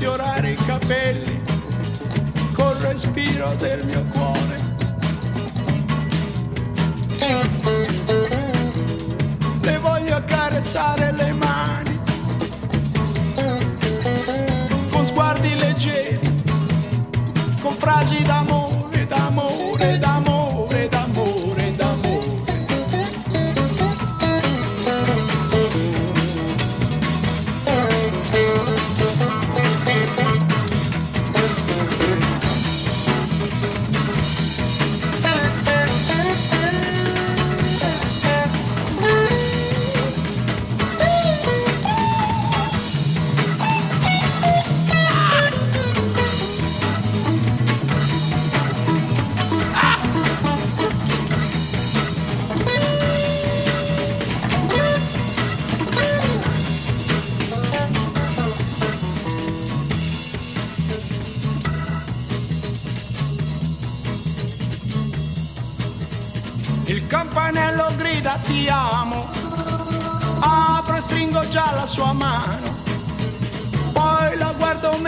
sfiorare i capelli col respiro del mio cuore. Le voglio accarezzare le mani con sguardi leggeri, con frasi d'amore, d'amore, d'amore, d'amore, d'amore. Il campanello grida ti amo, apro e stringo già la sua mano, poi la guardo